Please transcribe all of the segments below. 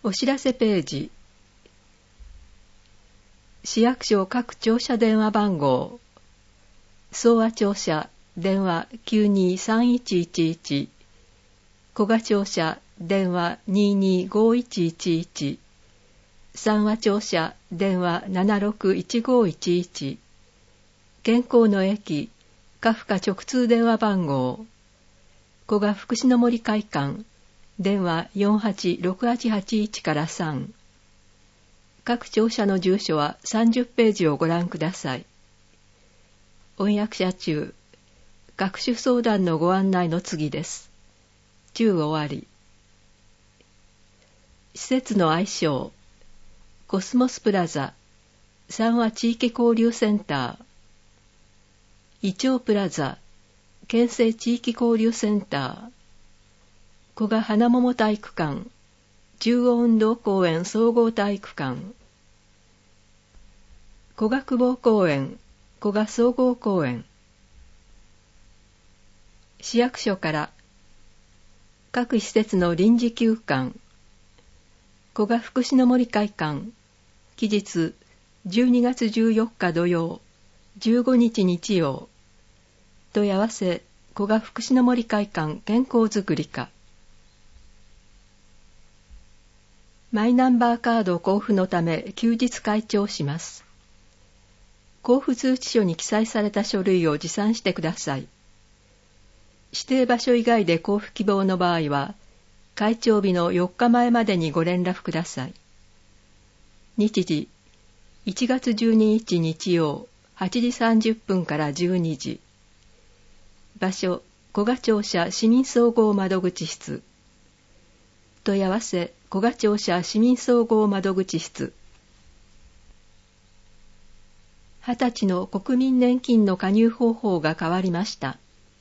お知らせページ。市役所各庁舎電話番号。総和庁舎電話923111。古賀庁舎電話225111。三和庁舎電話761511。健康の駅カフカ直通電話番号。古賀福祉の森会館電話486881から3。各庁舎の住所は30ページをご覧ください。翻訳者中、各種相談のご案内の次です。中終わり。施設の愛称、コスモスプラザ、三和地域交流センター、イチョウプラザ、県政地域交流センター、古賀花桃体育館、中央運動公園総合体育館、古賀久保公園、古賀総合公園。市役所から各施設の臨時休館、古賀福祉の森会館、期日12月14日土曜、15日日曜、問い合わせ古賀福祉の森会館健康づくり課。マイナンバーカード交付のため休日開庁します。交付通知書に記載された書類を持参してください。指定場所以外で交付希望の場合は、開庁日の4日前までにご連絡ください。日時、1月12日日曜、8時30分から12時。場所、古賀庁舎市民総合窓口室。問い合わせ、古賀庁舎市民総合窓口室。20歳の国民年金の加入方法が変わりました。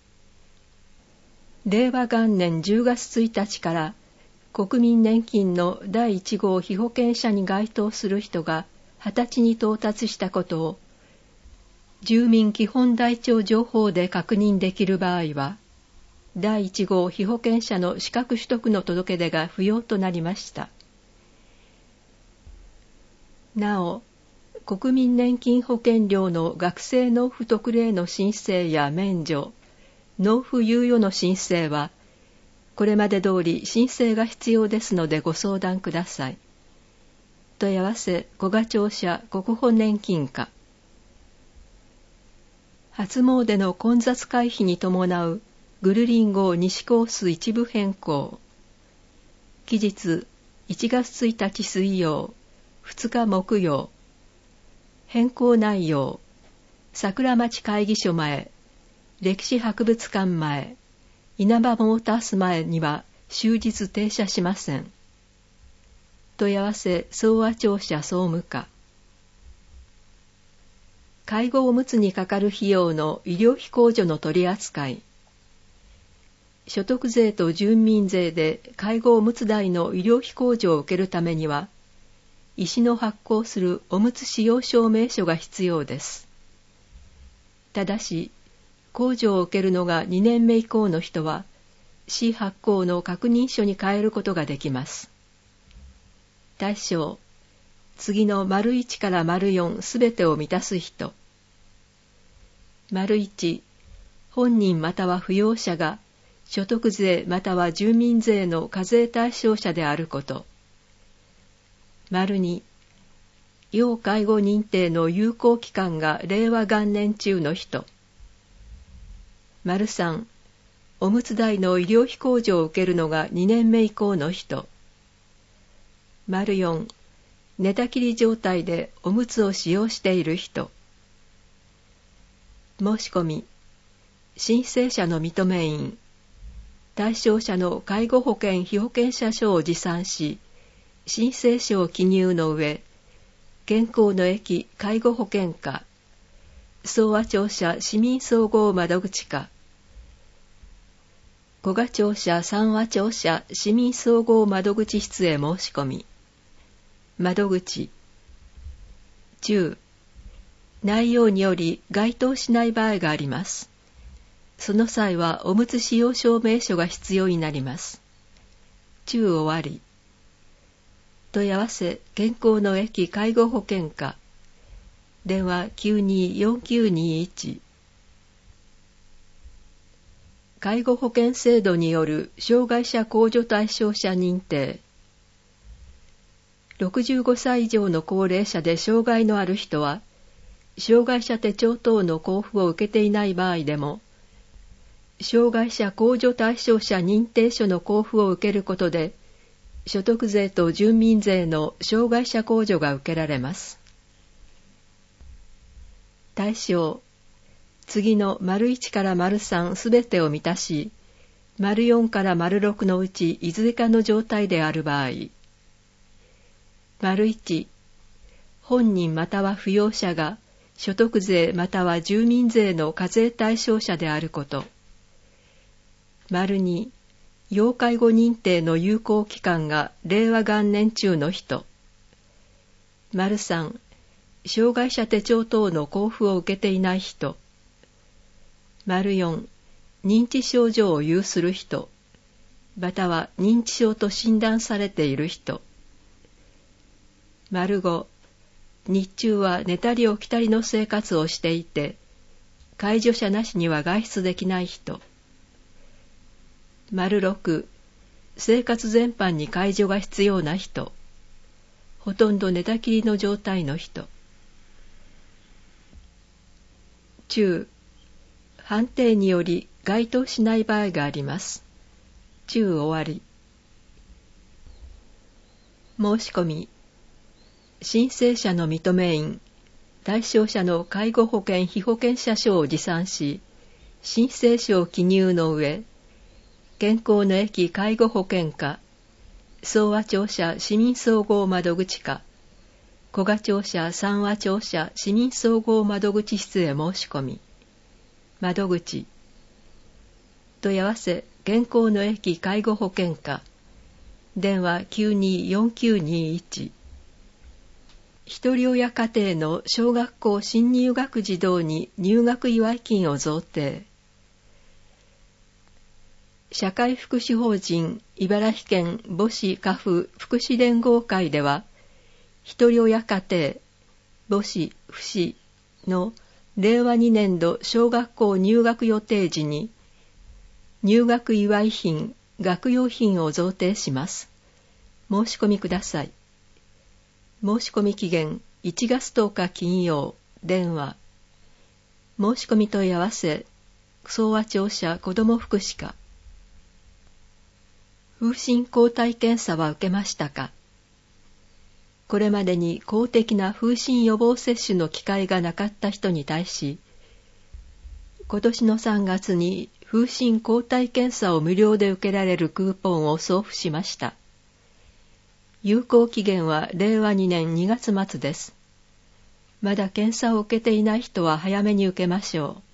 令和元年10月1日から国民年金の第1号被保険者に該当する人が20歳に到達したことを住民基本台帳情報で確認できる場合は、第1号被保険者の資格取得の届け出が不要となりました。なお、国民年金保険料の学生納付特例の申請や免除、納付猶予の申請は、これまで通り申請が必要ですのでご相談ください。問い合わせ、古賀庁舎国保年金課。初詣の混雑回避に伴うぐるりん号西コース一部変更。期日1月1日水曜、2日木曜。変更内容、桜町会議所前、歴史博物館前、稲葉モータース前には終日停車しません。問い合わせ、総和庁舎総務課。介護おむつにかかる費用の医療費控除の取り扱い。所得税と住民税で介護おむつ代の医療費控除を受けるためには、医師の発行するおむつ使用証明書が必要です。ただし、控除を受けるのが2年目以降の人は、市発行の確認書に変えることができます。対象、次の丸1から丸4すべてを満たす人。丸1、本人または扶養者が所得税または住民税の課税対象者であること。丸2、要介護認定の有効期間が令和元年中の人。丸3、おむつ代の医療費控除を受けるのが2年目以降の人。丸4、寝たきり状態でおむつを使用している人。申し込み、申請者の認め印、対象者の介護保険被保険者証を持参し、申請書を記入の上、健康の駅介護保険課、総和庁舎市民総合窓口課、古賀庁舎三和庁舎市民総合窓口室へ申し込み。窓口。中。内容により該当しない場合があります。その際はおむつ使用証明書が必要になります。中終わり。 問い合わせ健康の駅介護保険課、電話 924921。 介護保険制度による障害者控除対象者認定。65歳以上の高齢者で障害のある人は、障害者手帳等の交付を受けていない場合でも、障害者控除対象者認定書の交付を受けることで、所得税と住民税の障害者控除が受けられます。対象、次の①から③すべてを満たし、�4から⑥のうちいずれかの状態である場合、①本人または扶養者が所得税または住民税の課税対象者であること、②要介護認定の有効期間が令和元年中の人、③障害者手帳等の交付を受けていない人、�4認知症状を有する人、または認知症と診断されている人、⑤日中は寝たり起きたりの生活をしていて、介助者なしには外出できない人、⑥生活全般に介助が必要な人、ほとんど寝たきりの状態の人。中、判定により該当しない場合があります。中終わり。申し込み。申請者の認め印、対象者の介護保険被保険者証を持参し、申請書を記入の上、健康の駅介護保険課、総和庁舎市民総合窓口課、古賀庁舎三和庁舎市民総合窓口室へ申し込み、窓口、問い合わせ健康の駅介護保険課、電話924921。一人親家庭の小学校新入学児童に入学祝い金を贈呈。社会福祉法人茨城県母子家父福祉連合会では、一人親家庭母子父子の令和2年度小学校入学予定時に入学祝い品、学用品を贈呈します。申し込みください。申し込み期限1月10日金曜、電話。申し込み問い合わせ、総和庁舎子ども福祉課。風疹抗体検査は受けましたか？これまでに公的な風疹予防接種の機会がなかった人に対し、今年の3月に風疹抗体検査を無料で受けられるクーポンを送付しました。有効期限は令和2年2月末です。まだ検査を受けていない人は早めに受けましょ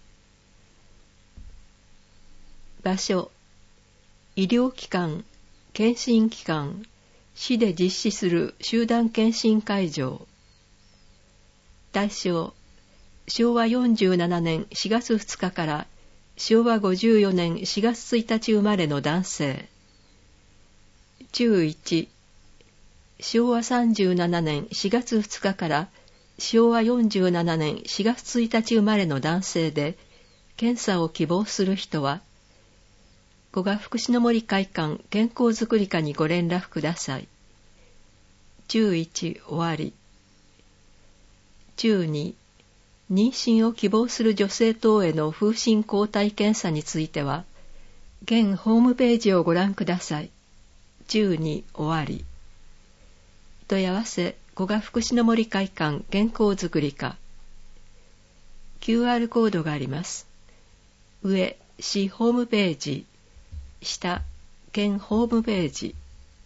う。場所、医療機関、検診機関、市で実施する集団検診会場。対象、昭和47年4月2日から昭和54年4月1日生まれの男性。中1、昭和37年4月2日から昭和47年4月1日生まれの男性で、検査を希望する人は、古賀福祉の森会館健康づくり課にご連絡ください。中1終わり。中2、妊娠を希望する女性等への風疹抗体検査については、現ホームページをご覧ください。中2終わり。問い合わせ古賀福祉の森会館健康づくり課。QR コードがあります。上、市ホームページ。下、県ホームページ。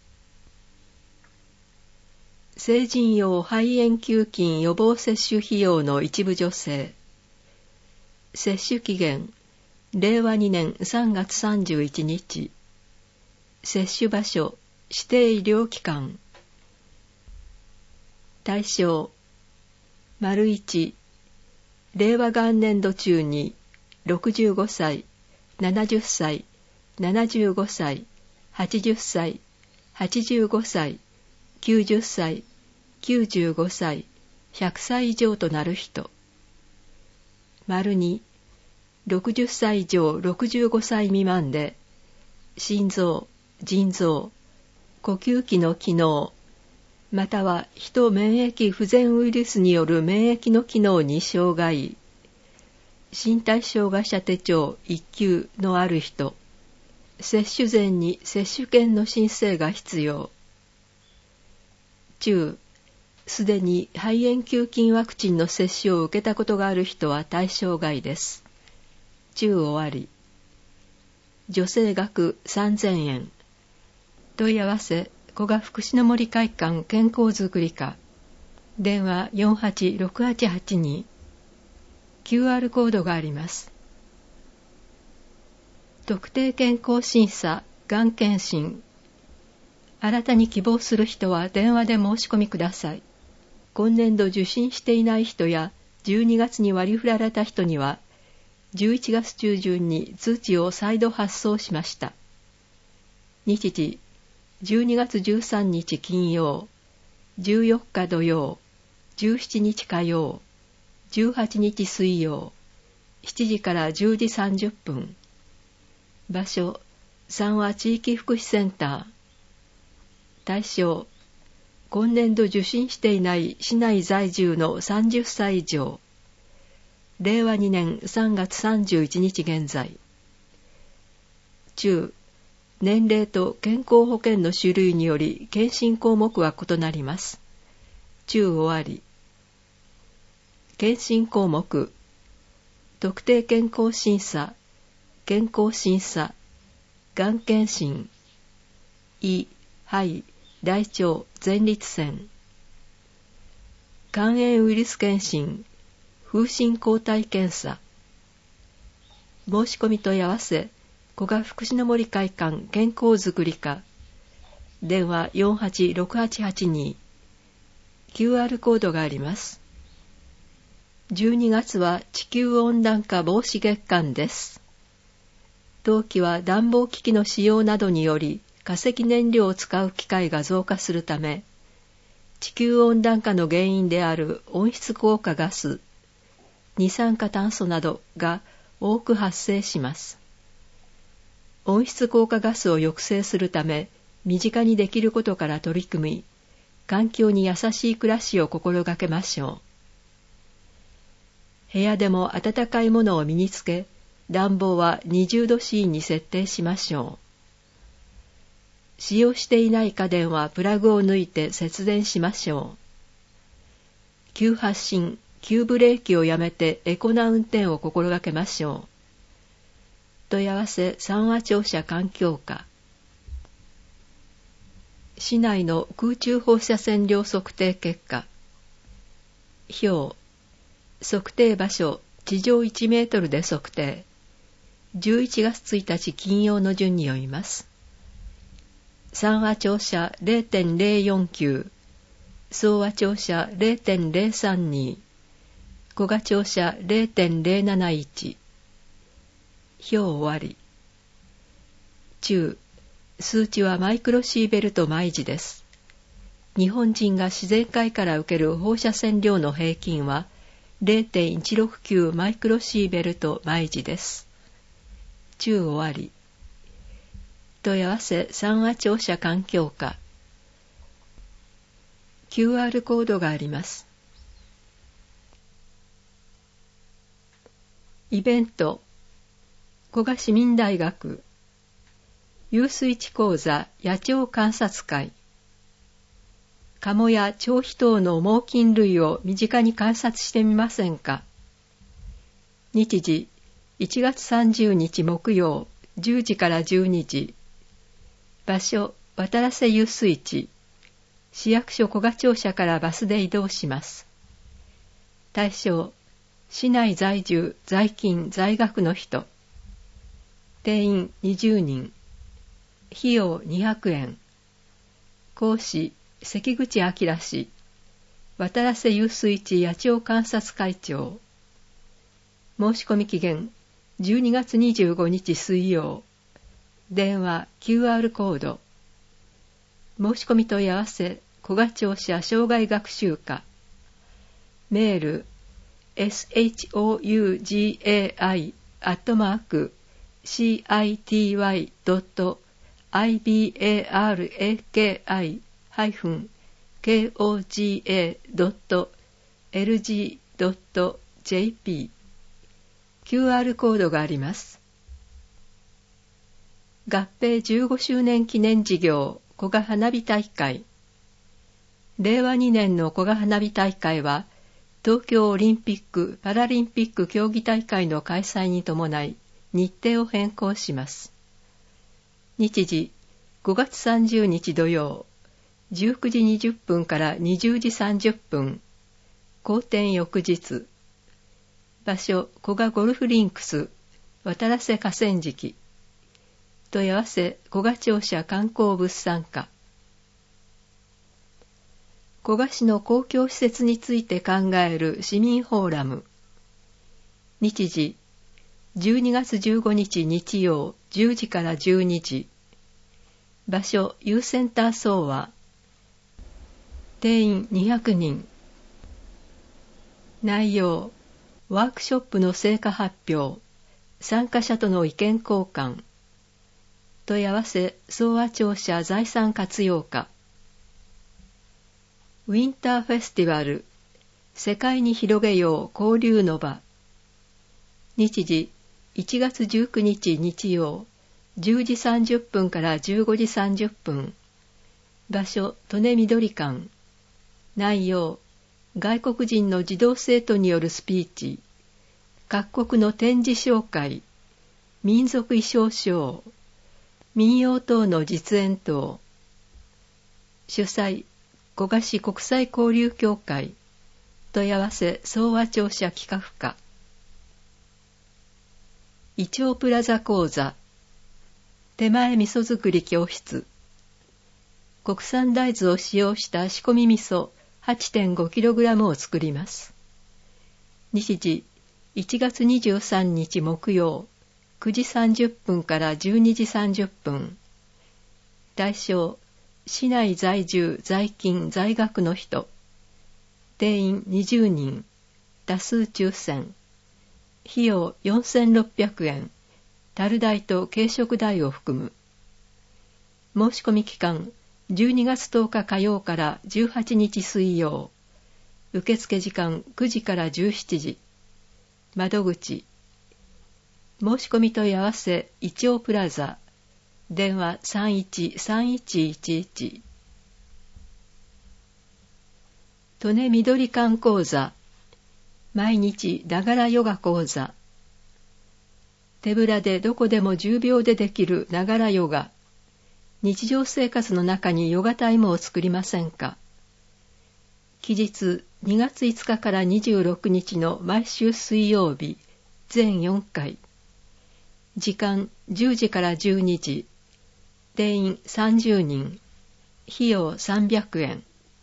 成人用肺炎球菌予防接種費用の一部助成。接種期限、令和2年3月31日。接種場所、指定医療機関。対象、①令和元年度中に65歳、70歳、75歳、80歳、85歳、 90歳、95歳、100歳以上となる人。2、60歳以上65歳未満で、心臓、腎臓、呼吸器の機能、または人免疫不全ウイルスによる免疫の機能に障害、身体障害者手帳1級のある人、接種前に接種券の申請が必要。中、すでに肺炎球菌ワクチンの接種を受けたことがある人は対象外です。中終わり。助成額3000円。問い合わせ、古賀福祉の森会館健康づくり課。電話486882。QR コードがあります。特定健康審査、がん検診。新たに希望する人は電話で申し込みください。今年度受診していない人や12月に割り振られた人には、11月中旬に通知を再度発送しました。日時、12月13日金曜、14日土曜、17日火曜、18日水曜、7時から10時30分。場所、三和地域福祉センター。対象、今年度受診していない市内在住の30歳以上。令和2年3月31日現在。中、年齢と健康保険の種類により検診項目は異なります。中終わり。検診項目、特定健康審査、健康審査、がん検診、胃、肺、大腸、前立腺、肝炎ウイルス検診、風疹抗体検査。申し込み問い合わせ、古賀福祉の森会館健康づくり課。電話486882。QR コードがあります。12月は地球温暖化防止月間です。冬季は暖房機器の使用などにより化石燃料を使う機会が増加するため、地球温暖化の原因である温室効果ガス、二酸化炭素などが多く発生します。温室効果ガスを抑制するため、身近にできることから取り組み、環境に優しい暮らしを心がけましょう。部屋でも暖かいものを身につけ、暖房は20度 C に設定しましょう。使用していない家電はプラグを抜いて節電しましょう。急発進、急ブレーキをやめてエコな運転を心がけましょう。問い合わせ三和庁舎環境課。市内の空中放射線量測定結果。表。測定場所、地上1メートルで測定。11月1日金曜の順に読みます。三和庁舎 0.049、総和庁舎 0.032、古賀庁舎 0.071。表終わり。中、数値はマイクロシーベルト毎時です。日本人が自然界から受ける放射線量の平均は 0.169 マイクロシーベルト毎時です。中終わり。問い合わせ三和庁舎環境課。QR コードがあります。イベント、古賀市民大学、遊水地講座野鳥観察会。カモや蝶飛等の猛禽類を身近に観察してみませんか。日時、1月30日木曜、10時から12時。場所、渡良瀬遊水地。市役所古賀庁舎からバスで移動します。対象、市内在住、在勤、在学の人。定員20人。費用200円。講師、関口明氏。渡良瀬遊水地野鳥観察会長。申し込み期限、12月25日水曜。電話 QR コード。申し込み問い合わせ古賀庁舎生涯学習課。メール、city.ibaraki.koga.lg.jp。 QR コードがあります。合併15周年記念事業古賀花火大会。令和2年の古賀花火大会は、東京オリンピック・パラリンピック競技大会の開催に伴い日程を変更します。日時5月30日土曜、19時20分から20時30分、好天翌日。場所、古賀ゴルフリンクス、渡良瀬河川敷。問い合わせ、古賀庁舎観光物産課。古賀市の公共施設について考える市民フォーラム。日時、12月15日日曜10時から12時。場所、ユーセンター総和。定員200人。内容、ワークショップの成果発表、参加者との意見交換。問い合わせ、総和庁舎財産活用課。ウィンターフェスティバル、世界に広げよう交流の場。日時、1月19日日曜、10時30分から15時30分。場所、利根緑館。内容、外国人の児童生徒によるスピーチ、各国の展示紹介、民族衣装ショー、民謡等の実演等。主催、古賀市国際交流協会。問い合わせ、総和庁舎企画課。イチョウプラザ講座。手前味噌作り教室。国産大豆を使用した仕込み味噌 8.5kg を作ります。日時、1月23日木曜、9時30分から12時30分。対象、市内在住、在勤、在学の人。定員20人。多数抽選。費用4600円。樽代と軽食代を含む。申し込み期間、12月10日火曜から18日水曜。受付時間9時から17時。窓口。申し込み問い合わせ、イチョウプラザ。電話313111。利根緑館講座。毎日ながらヨガ講座。手ぶらでどこでも10秒でできるながらヨガ。日常生活の中にヨガタイムを作りませんか。期日2月5日から26日の毎週水曜日、全4回。時間10時から12時。定員30人。費用300円。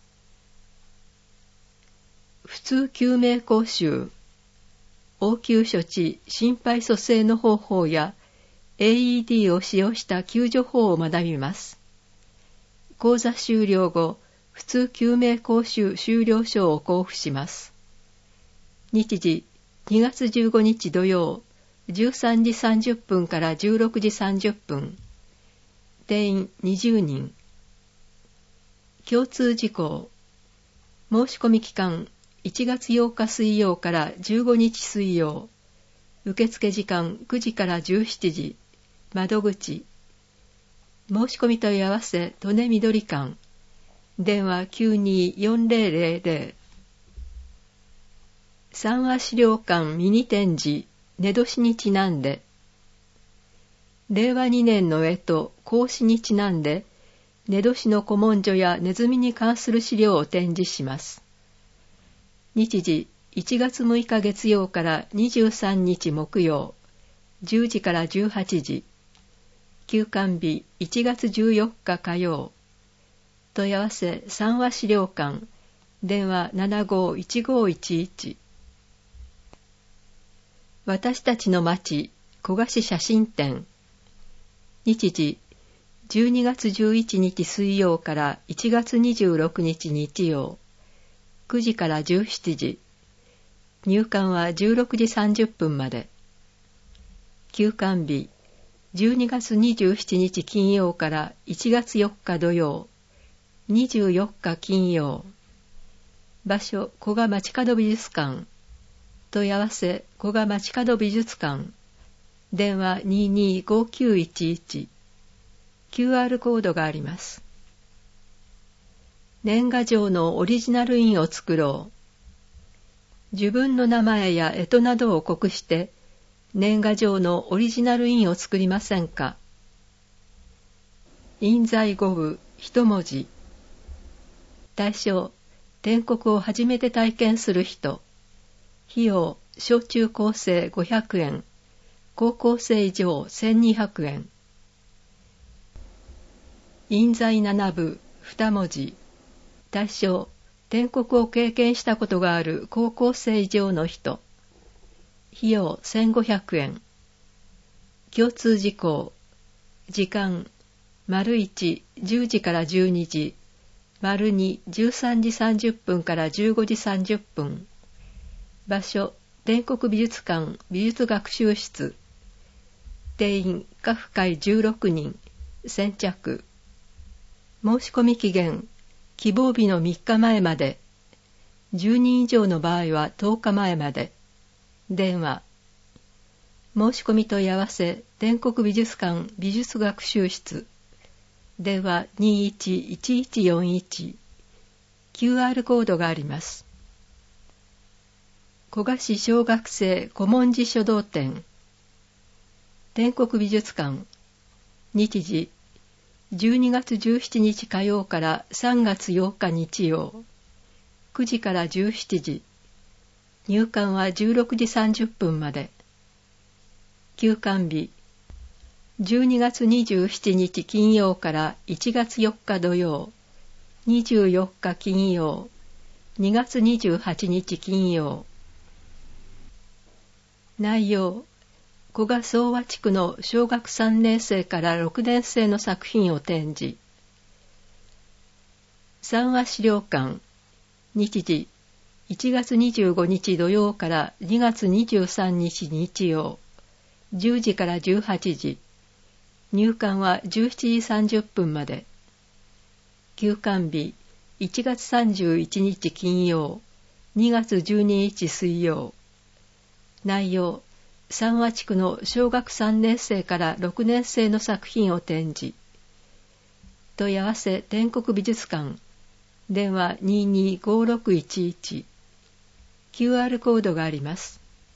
普通救命講習。応急処置、心肺蘇生の方法や AED を使用した救助法を学びます。講座終了後、普通救命講習修了書を交付します。日時、2月15日土曜、13時30分から16時30分。定員20人。共通事項。申し込み期間、1月8日水曜から15日水曜。受付時間9時から17時。窓口。申し込み問い合わせ、利根緑館。電話924000。三和資料館ミニ展示、根年にちなんで。令和2年の干支、孔子にちなんで、根年の古文書やネズミに関する資料を展示します。日時、1月6日月曜から23日木曜、10時から18時。休館日、1月14日火曜。問い合わせ、三和資料館。電話751511。私たちの町、古賀市写真展。日時、 12月11日水曜から1月26日日曜、9時から17時、入館は16時30分まで。休館日、12月27日金曜から1月4日土曜、24日金曜。場所、古賀街角美術館。問い合わせ、古賀街角美術館。電話225911。QR コードがあります。年賀状のオリジナル印を作ろう。自分の名前や干支などを刻して、年賀状のオリジナル印を作りませんか。印材5部1文字。対象、篆刻を初めて体験する人。費用、小中高生500円。高校生以上1200円。印材7部2文字。対象、篆刻を経験したことがある高校生以上の人。費用1500円。共通事項。時間、1、10時から12時。2、13時30分から15時30分。場所、篆刻美術館美術学習室。定員、下府会16人。先着。申し込み期限、希望日の3日前まで。10人以上の場合は10日前まで。電話。申し込み問い合わせ、篆刻美術館美術学習室。電話211141。QR コードがあります。古賀市小学生古文字書道展。篆刻美術館。日時、12月17日火曜から3月8日日曜。9時から17時。入館は16時30分まで。休館日、12月27日金曜から1月4日土曜、24日金曜、2月28日金曜。内容、古賀総和地区の小学3年生から6年生の作品を展示。三和資料館、日時、1月25日土曜から2月23日日曜、10時から18時。入館は17時30分まで。休館日、1月31日金曜、2月12日水曜。内容、三和地区の小学3年生から6年生の作品を展示。問い合わせ篆刻美術館。電話225611。QR コードがあります。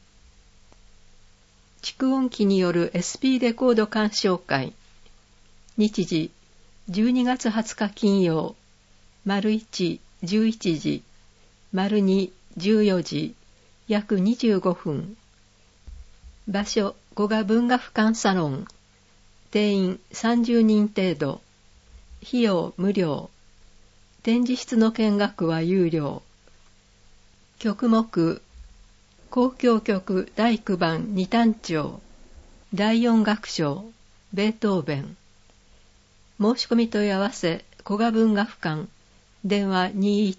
蓄音機による SP レコード鑑賞会。日時、12月20日金曜、1、11時、2、14時、約25分。場所、古賀文学館サロン。定員30人程度。費用無料。展示室の見学は有料。曲目、交響曲第9番二単調、第4楽章、ベートーベン。申し込み問い合わせ、古賀文学館。電話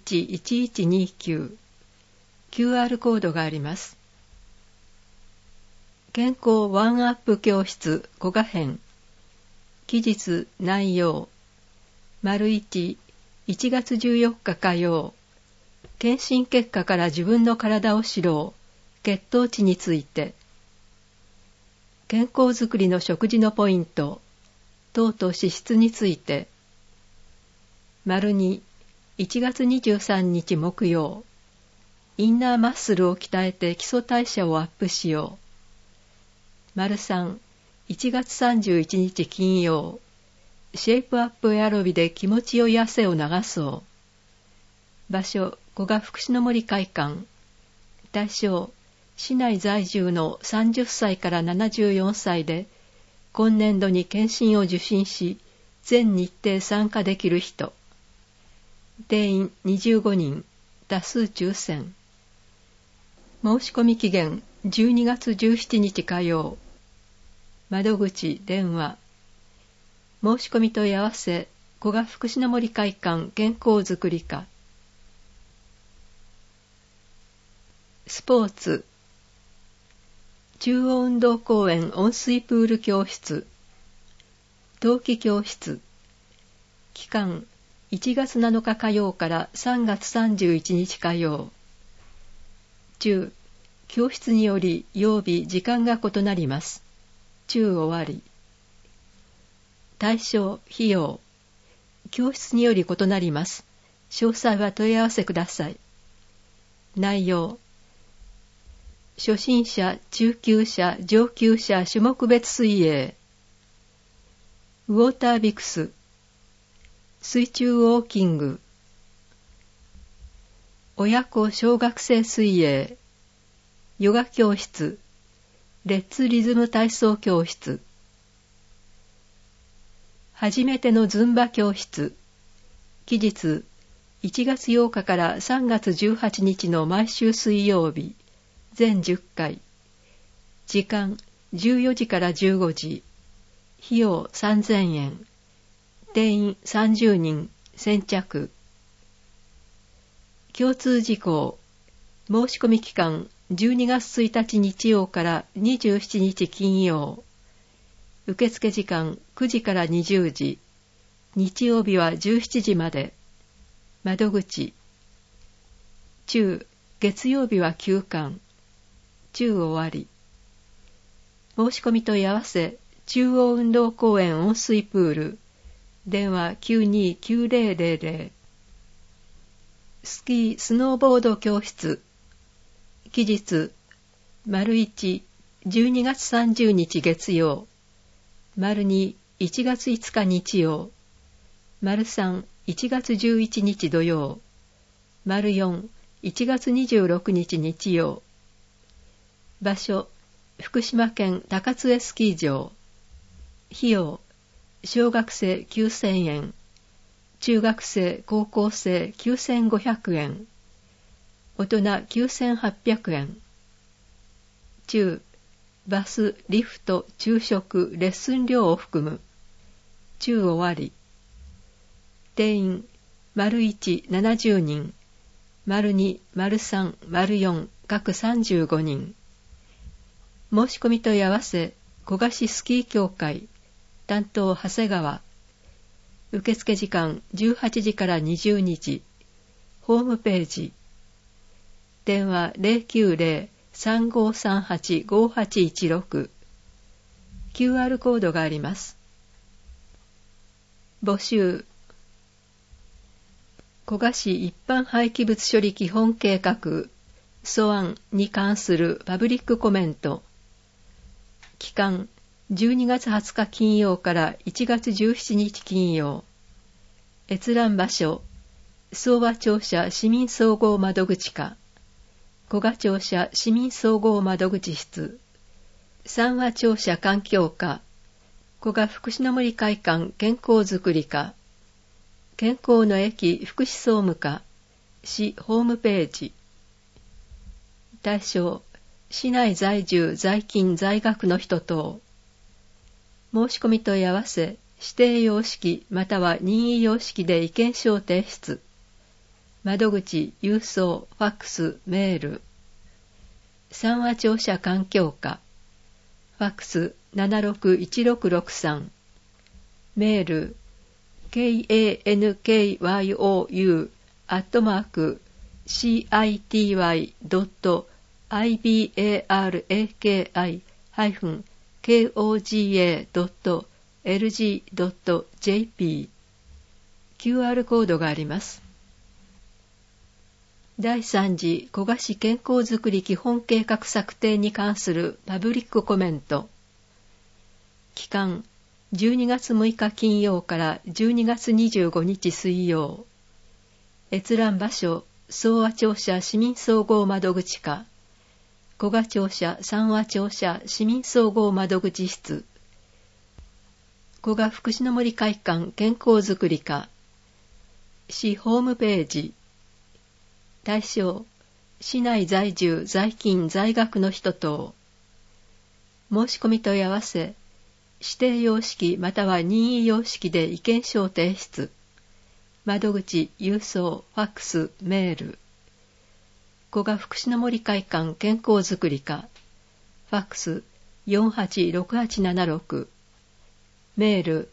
211129。QR コードがあります。健康ワンアップ教室古賀編。期日内容。1、1月14日火曜。検診結果から自分の体を知ろう。血糖値について。健康づくりの食事のポイント。糖と脂質について。2、1月23日木曜。インナーマッスルを鍛えて基礎代謝をアップしよう。3、1月31日金曜。シェイプアップエアロビで気持ちよい汗を流そう。場所、古賀福祉の森会館。対象、市内在住の30歳から74歳で、今年度に検診を受診し、全日程参加できる人。定員25人、多数抽選。申し込み期限12月17日火曜。窓口電話申し込み問い合わせ、古賀福祉の森会館健康づくり課。スポーツ、中央運動公園温水プール教室、冬季教室、期間1月7日火曜から3月31日火曜。中、教室により曜日時間が異なります。中終わり。対象、費用、教室により異なります。詳細は問い合わせください。内容、初心者、中級者、上級者種目別水泳、ウォータービクス、水中ウォーキング、親子小学生水泳、ヨガ教室、レッツリズム体操教室、初めてのズンバ教室、期日1月8日から3月18日の毎週水曜日、全10回、時間14時から15時、費用3000円、定員30人、先着。共通事項、申し込み期間12月1日日曜から27日金曜、受付時間9時から20時、日曜日は17時まで。窓口、中、月曜日は休館。中終わり。申し込み問い合わせ、中央運動公園温水プール、電話 929000。スキー・スノーボード教室、期日、1、12月30日月曜、2、1月5日日曜、3、1月11日土曜、4、1月26日日曜。場所、福島県高津スキー場。費用、小学生9000円、中学生高校生9500円、大人9800円。中、バス、リフト、昼食、レッスン料を含む。中終わり。定員、1、70人、2、3、4、各35人。申し込み問い合わせ、古賀市スキー協会、担当長谷川。受付時間18時から20日。ホームページ。電話 090-3538-5816。QR コードがあります。募集。古賀市一般廃棄物処理基本計画素案に関するパブリックコメント。期間12月20日金曜から1月17日金曜。閲覧場所、総和庁舎市民総合窓口課、古賀庁舎市民総合窓口室、三和庁舎環境課、古賀福祉の森会館健康づくり課、健康の駅福祉総務課、市ホームページ。対象、市内在住在勤在学の人等。申し込み問い合わせ、指定様式または任意様式で意見書を提出。窓口、郵送、ファックス、メール。三和庁舎環境課。ファックス761663。メール、city.yui@city.koga.lg.jp。 QR コードがあります。第3次古賀市健康づくり基本計画策定に関するパブリックコメント。期間12月6日金曜から12月25日水曜。閲覧場所、総和庁舎市民総合窓口課、古賀庁舎三和庁舎市民総合窓口室、古賀福祉の森会館健康づくり課、市ホームページ。対象、市内在住在勤在学の人等。申し込み問い合わせ、 指定様式または任意様式で意見書を提出。窓口、郵送、ファックス、メール。古賀福祉の森会館健康づくり課。ファックス 486876。メール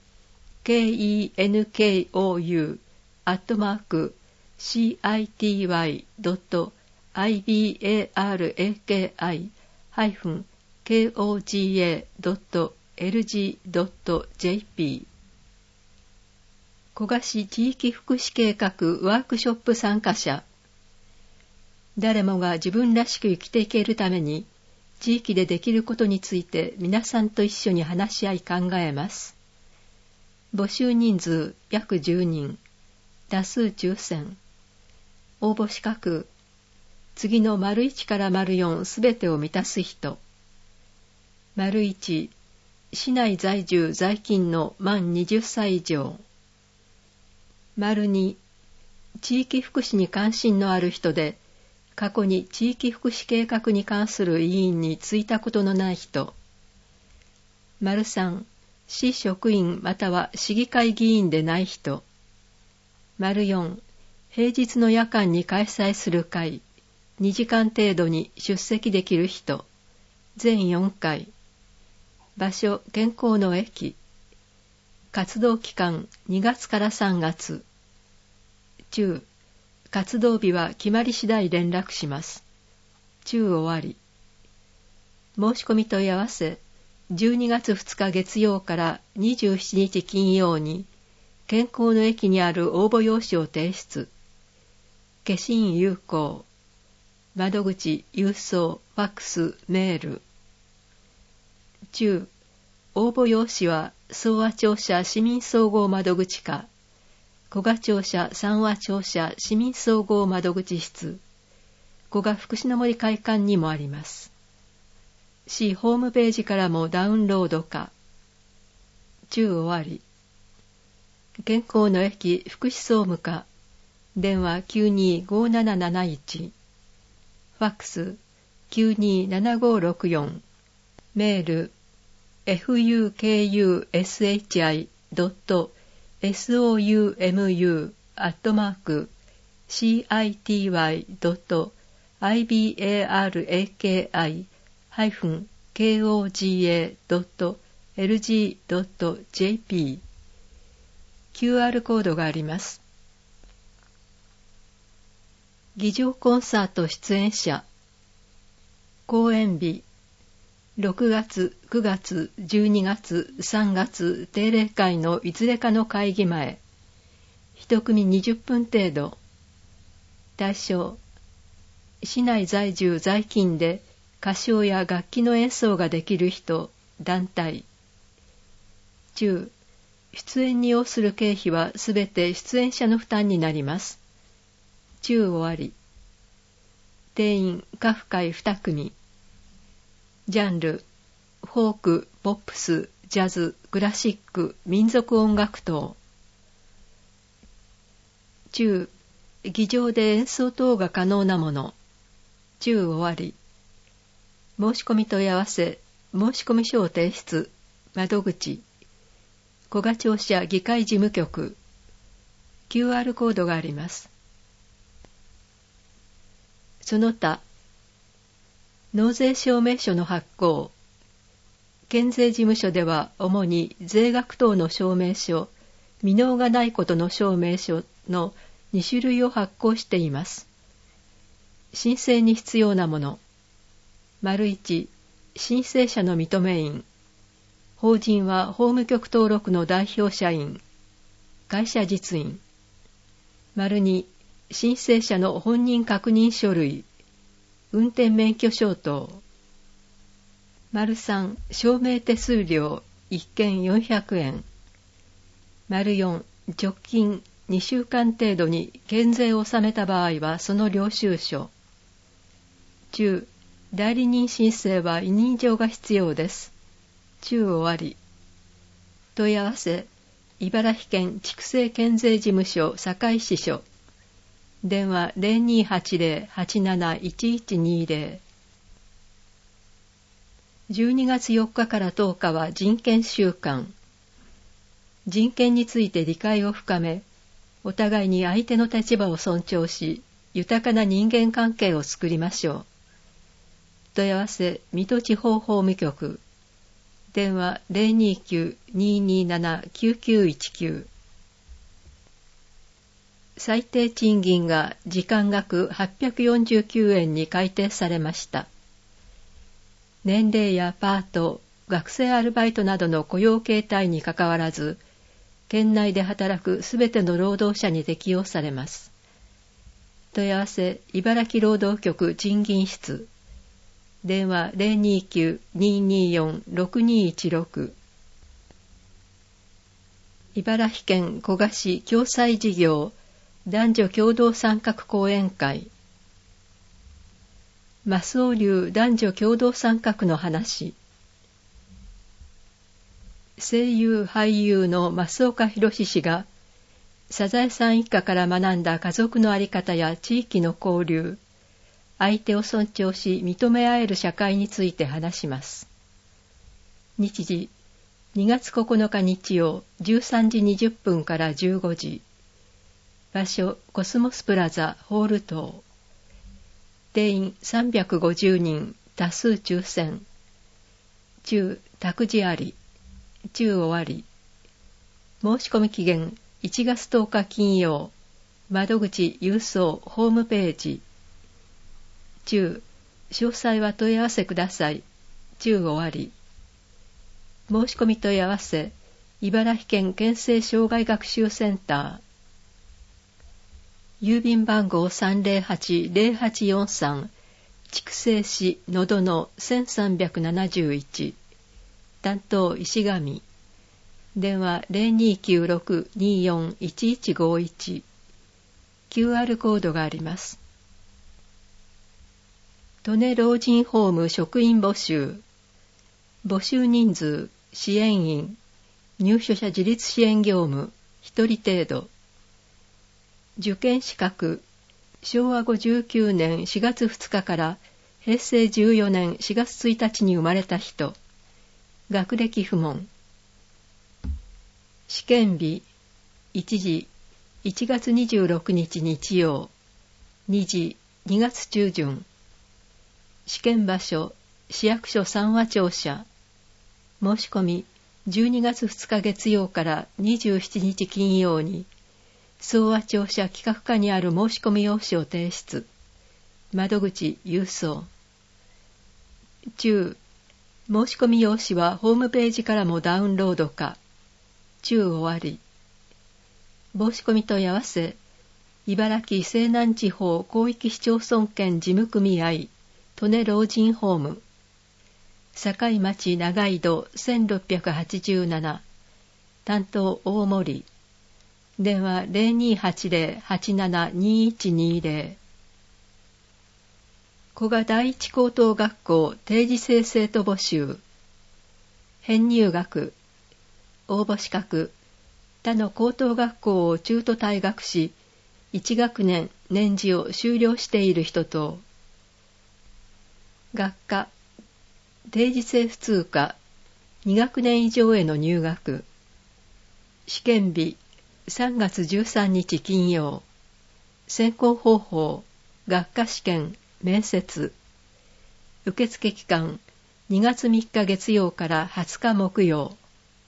kenkoyu@city.ibaraki-koga.lg.jp。 古賀市地域福祉計画ワークショップ参加者。誰もが自分らしく生きていけるために、地域でできることについて皆さんと一緒に話し合い考えます。募集人数約10人、多数抽選。応募資格、次の①から�4すべてを満たす人。①、市内在住在勤の満20歳以上。②、地域福祉に関心のある人で、過去に地域福祉計画に関する委員に就いたことのない人。③、市職員または市議会議員でない人。�4、平日の夜間に開催する会、2時間程度に出席できる人。全4回。場所、健康の駅。活動期間、2月から3月。中、活動日は決まり次第連絡します。中終わり。申し込み問い合わせ、12月2日月曜から27日金曜に、健康の駅にある応募用紙を提出。消印有効。窓口、郵送、ファックス、メール。中、応募用紙は、総和庁舎市民総合窓口課、古賀庁舎三和庁舎市民総合窓口室、古賀福祉の森会館にもあります。市ホームページからもダウンロード可。中終わり。健康の駅福祉総務課、電話925771、ファックス927564、メールfuyu.city.ibaraki-koga.lg.jp。 QR コードがあります。議場コンサート出演者。公演日6月、9月、12月、3月定例会のいずれかの会議前。一組20分程度。対象、市内在住在勤で歌唱や楽器の演奏ができる人、団体。中、出演に要する経費はすべて出演者の負担になります。中終わり。定員、歌譜会2組。ジャンル、フォーク、ポップス、ジャズ、クラシック、民族音楽等。中、議場で演奏等が可能なもの。中終わり。申し込み問い合わせ、申し込み書を提出。窓口、古賀庁舎議会事務局。QR コードがあります。その他、納税証明書の発行。県税事務所では主に税額等の証明書、未納がないことの証明書の2種類を発行しています。申請に必要なもの。①、申請者の認め印。法人は法務局登録の代表者員。会社実印。②、申請者の本人確認書類。運転免許証等。③、証明手数料1件400円。�4、直近2週間程度に減税を納めた場合はその領収書。中、代理人申請は委任状が必要です。中終わり。問い合わせ、茨城県畜生県税事務所堺支所。電話 0280-871120。 12月4日から10日は人権週間。人権について理解を深め、お互いに相手の立場を尊重し、豊かな人間関係を作りましょう。問い合わせ、水戸地方法務局。電話 029-227-9919。最低賃金が時間額849円に改定されました。年齢やパート、学生アルバイトなどの雇用形態にかかわらず、県内で働くすべての労働者に適用されます。問い合わせ、茨城労働局賃金室。電話 029-224-6216。茨城県古河市共済事業男女共同参画講演会。増尾流男女共同参画の話。声優俳優の増岡弘氏がサザエさん一家から学んだ家族の在り方や地域の交流、相手を尊重し認め合える社会について話します。日時2月9日日曜13時20分から15時。場所コスモスプラザホール棟。定員350人、多数抽選。中、託児あり。中終わり。申し込み期限1月10日金曜。窓口郵送ホームページ。中、詳細は問い合わせください。中終わり。申し込み問い合わせ、茨城県県政障害学習センター。郵便番号308-0843、筑西市野戸の1371。担当石上。電話 0296-241151。QR コードがあります。利根老人ホーム職員募集。募集人数、支援員、入所者自立支援業務、1人程度。受験資格、昭和59年4月2日から平成14年4月1日に生まれた人。学歴不問。試験日、1時、1月26日日曜、2時、2月中旬。試験場所、市役所三和庁舎。申し込み、12月2日月曜から27日金曜に、総和庁舎企画課にある申し込み用紙を提出。窓口郵送。中、申し込み用紙はホームページからもダウンロード可。中終わり。申し込み問い合わせ、茨城西南地方広域市町村圏事務組合、利根老人ホーム。境町長井戸1687。担当大森。電話 0280-872120。古賀第一高等学校定時制生徒募集。編入学。応募資格。他の高等学校を中途退学し、1学年年次を修了している人と、学科。定時制普通科。2学年以上への入学。試験日。3月13日金曜。選考方法、学科試験、面接。受付期間、2月3日月曜から20日木曜。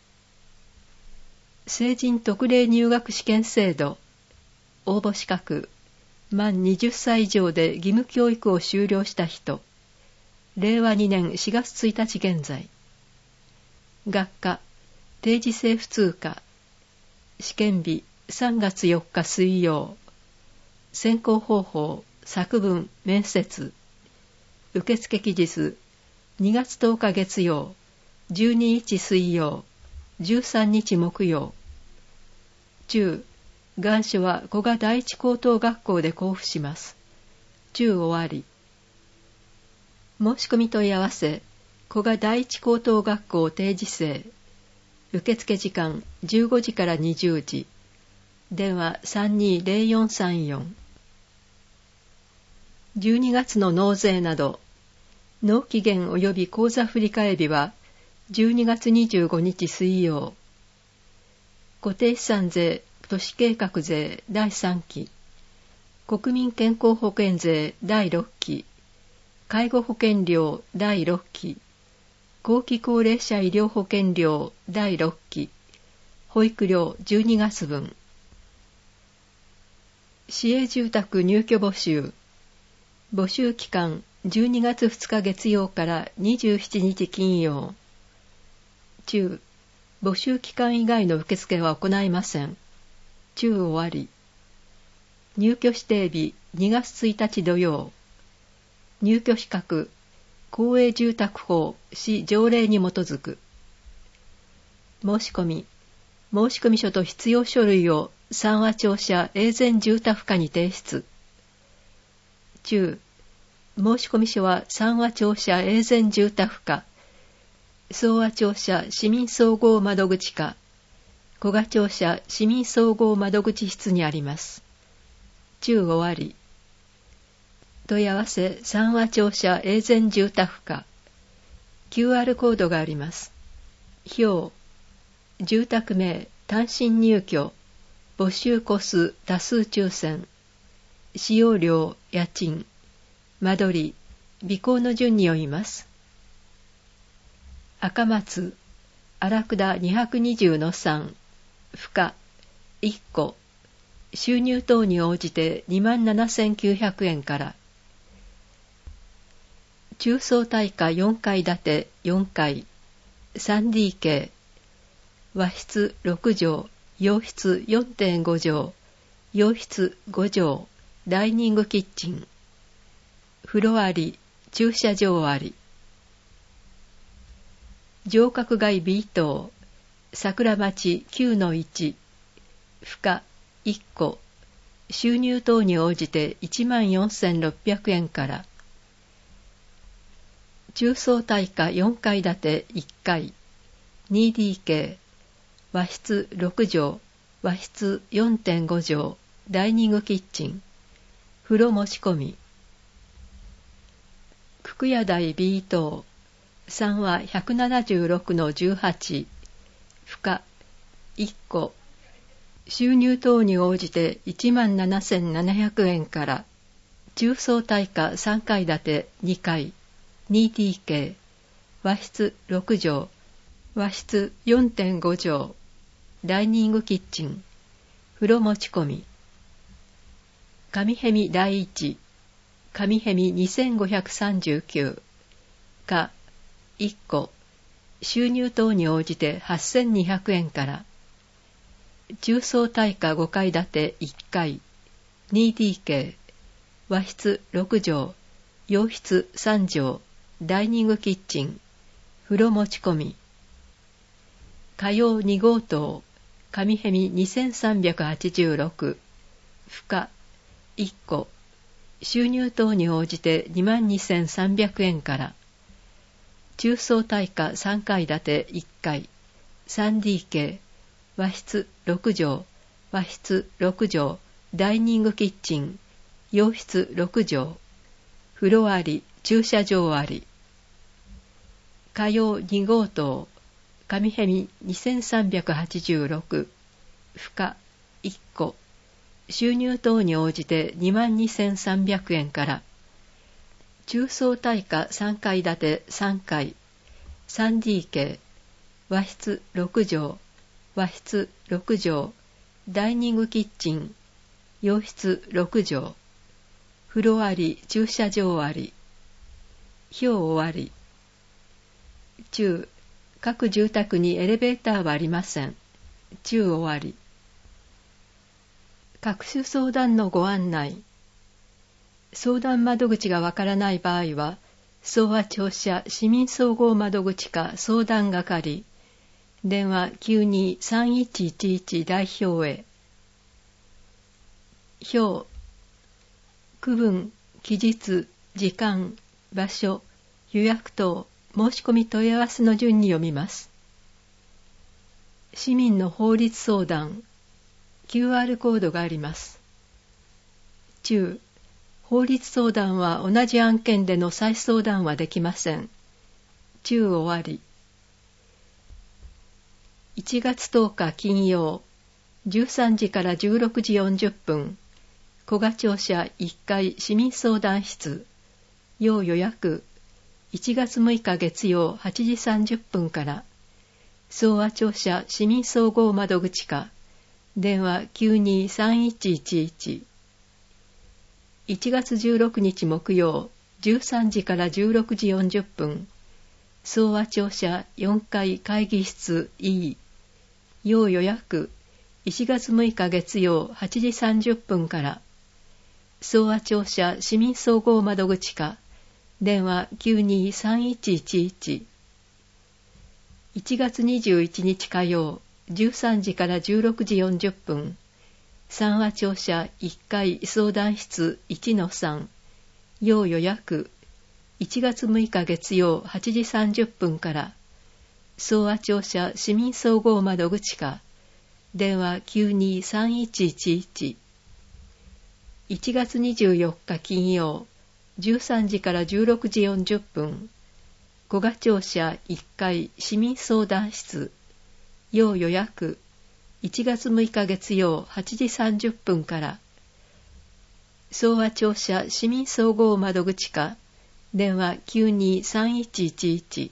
成人特例入学試験制度。応募資格、満20歳以上で義務教育を修了した人。令和2年4月1日現在。学科、定時制普通科。試験日3月4日水曜。選考方法、作文、面接。受付期日、2月10日月曜、12日水曜、13日木曜。中、願書は古賀第一高等学校で交付します。中終わり。申し込み問い合わせ、古賀第一高等学校定時制。受付時間15時から20時。電話 320434。12月の納税など、 納期限及び口座振替日は12月25日水曜。固定資産税、都市計画税第3期、国民健康保険税第6期、介護保険料第6期、後期高齢者医療保険料第6期、保育料12月分。市営住宅入居募集。募集期間12月2日月曜から27日金曜。中、募集期間以外の受付は行いません。中終わり。入居指定日2月1日土曜。入居資格、公営住宅法市条例に基づく。申し込み。申込書と必要書類を三和庁舎永全住宅課に提出。中、申込書は三和庁舎永全住宅課、総和庁舎市民総合窓口課、古賀庁舎市民総合窓口室にあります。中終わり。問い合わせ三和庁舎永全住宅課。QR コードがあります。表、住宅名、単身入居、募集戸数多数抽選、使用料、家賃、間取り、備考の順に読みます。赤松、荒倉220-3、負荷、1個、収入等に応じて27,900円から。中層大家4階建て4階、3DK、和室6畳、洋室 4.5 畳、洋室5畳、ダイニングキッチン。風呂あり、駐車場あり。城郭街 B 棟、桜町 9-1、負荷1個、収入等に応じて14,600円から。中層大家4階建て1階、2DK、和室6畳、和室 4.5 畳、ダイニングキッチン、風呂持ち込み。久屋台 B 棟、3は 176-18、負荷1個、収入等に応じて17,700円から。中層大家3階建て2階、2DK、和室6畳、和室 4.5 畳、ダイニングキッチン、風呂持ち込み。上辺見第一、上辺見2539、か、1個、収入等に応じて8,200円から。中層大家5階建て1階、2DK、和室6畳、洋室3畳、ダイニングキッチン、風呂持ち込み。火曜2号棟、上辺見2386、負荷1個、収入等に応じて22,300円から。中層大家3階建て1階、3DK、和室6畳、和室6畳、ダイニングキッチン、洋室6畳、風呂あり、駐車場あり。火曜2号棟、上辺見2386、負荷1個、収入等に応じて22,300円から。中層大家3階建て3階、3DK、和室6畳、和室6畳、ダイニングキッチン、洋室6畳、風呂あり、駐車場あり。表終わり。中、各住宅にエレベーターはありません。中終わり。各種相談のご案内。相談窓口がわからない場合は、総和庁舎市民総合窓口課相談係、電話 92-3111 代表へ。表、区分、期日、時間、場所、予約等、申し込み問い合わせの順に読みます。市民の法律相談、QR コードがあります。中、 法律相談は同じ案件での再相談はできません。中終わり。1月10日金曜、13時から16時40分、古賀庁舎1階市民相談室、要予約、1月6日月曜8時30分から、総和庁舎市民総合窓口課、電話923111。1月16日木曜、13時から16時40分、総和庁舎4階会議室 E、要予約、1月6日月曜8時30分から、総和庁舎市民総合窓口課、電話923111。1月21日火曜、13時から16時40分、三和庁舎1階相談室 1-3、要予約、1月6日月曜8時30分から、総和庁舎市民総合窓口課、電話923111。1月24日金曜、13時から16時40分、古賀庁舎1階市民相談室、要予約、1月6日月曜8時30分から、総和庁舎市民総合窓口課、電話923111。